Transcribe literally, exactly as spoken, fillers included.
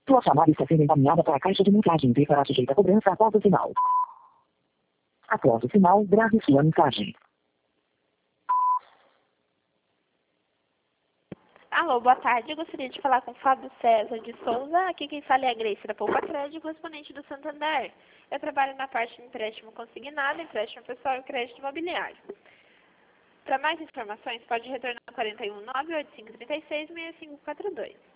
Sua chamada está sendo encaminhada para a caixa de mensagem e será sujeita a cobrança após o sinal. Após o sinal, grave sua mensagem. Alô, boa tarde. Eu gostaria de falar com o Fábio César de Souza. Aqui quem fala é a Grace da Poupa Crédito, correspondente do Santander. Eu trabalho na parte de empréstimo consignado, empréstimo pessoal e crédito imobiliário. Para mais informações, pode retornar ao quarenta e um, nove oito cinco, três seis, seis cinco quatro dois.